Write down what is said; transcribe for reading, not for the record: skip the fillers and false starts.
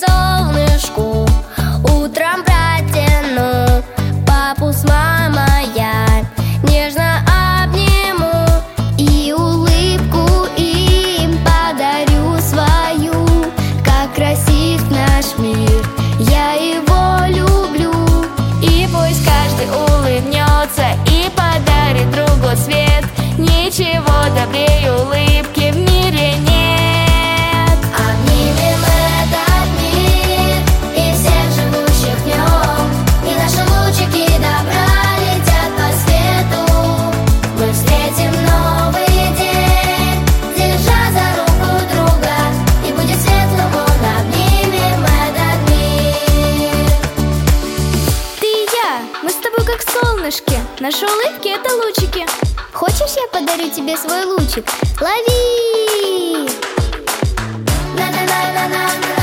солнышку утром протяну, папу с мамой я нежно обниму и улыбку им подарю свою. Как красив наш мир, я его люблю. И пусть каждый улыбнется и подарит другу свет. Ничего добрее улыбки в мире нет. Обнимем этот мир и всех живущих в нем, и наши лучики добра летят по свету. Мы встретим новый день, держа за руку друга, и будет светлым он. Обнимем этот мир. Ты и я, мы с тобой как солнышки, наши улыбки — это лучики. Хочешь, я подарю тебе свой лучик? Лови! На-на-на-на-на-на.